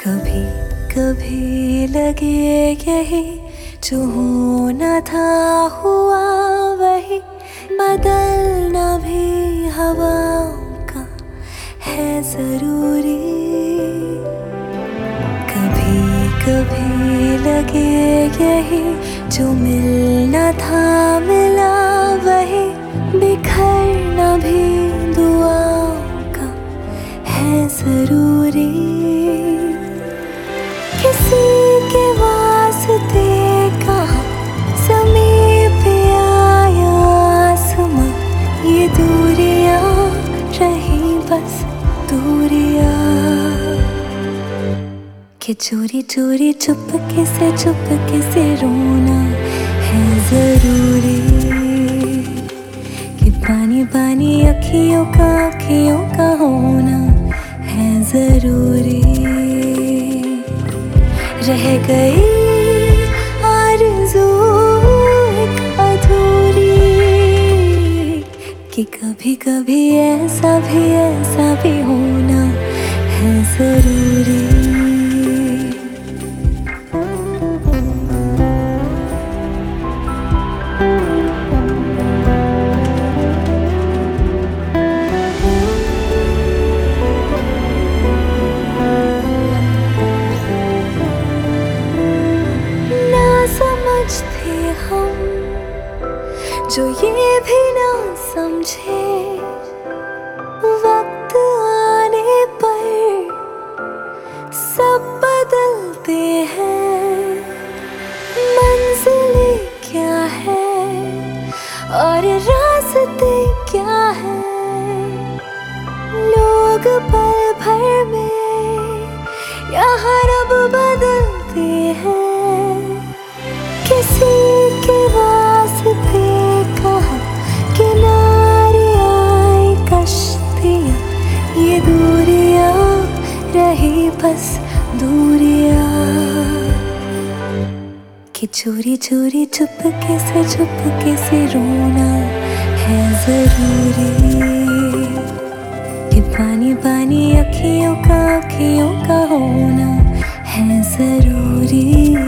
कभी कभी लगे यही जो होना था हुआ वही, बदलना भी हवाओं का है जरूरी। कभी कभी लगे यही जो मिलना था मिला वही, बिखरना भी दुआओं का है जरूरी। किसी के वास्ते कहाँ समीप आया आसमां, ये दूरियां रही बस दूरियां। कि चोरी चोरी चुपके से रोना है जरूरी। कि पानी पानी अखियों का होना है जरूरी। रह गई आरज़ू एक अधूरी, कि कभी कभी ऐसा भी होना है जरूरी। समझते हम जो ये भी ना समझे, वक्त आने पर सब बदलते हैं। मंजिलें क्या है और रास्ते क्या है, लोग पल भर में यहाँ रब बदलते हैं। किसी के वास्ते कहाँ किनारे आई कश्तियाँ, ये दूरियां रही बस दूरियां। कि चोरी चोरी चुपके से रोना है जरूरी। कि पानी पानी अखियों का होना है जरूरी।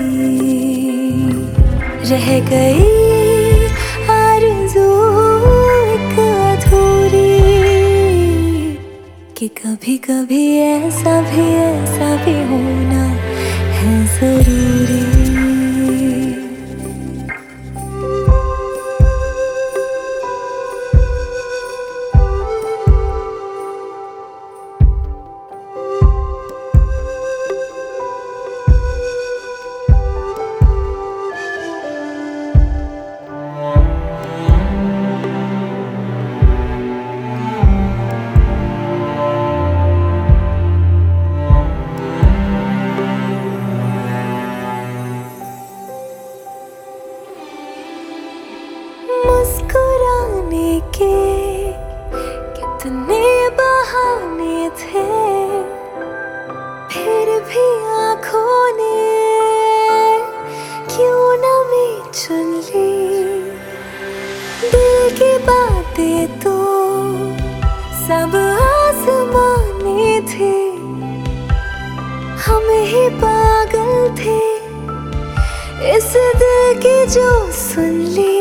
रह गई आरज़ू एक अधूरी, कि कभी कभी ऐसा भी होना है जरूरी। मुस्कुराने के कितने बहाने थे, फिर भी आँखों ने क्यों नमी चुन ली। दिल की बातें तो सब आसमानी थी, हम ही पागल थे इस दिल की जो सुन ली।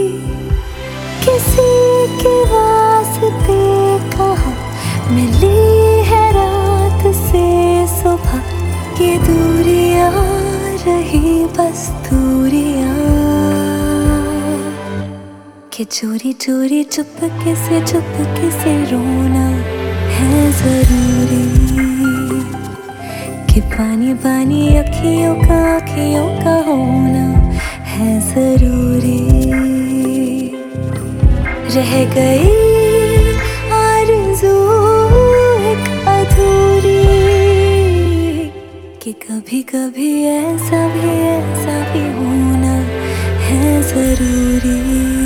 किसी के वास्ते कहाँ मिली है रात से सुबह, ये दूरियां रही बस दूरियां। कि चोरी चोरी चुपके से रोना है जरूरी। कि पानी पानी अखियों का होना है जरूरी। रह गई आरज़ू एक अधूरी, कि कभी कभी ऐसा भी होना है जरूरी।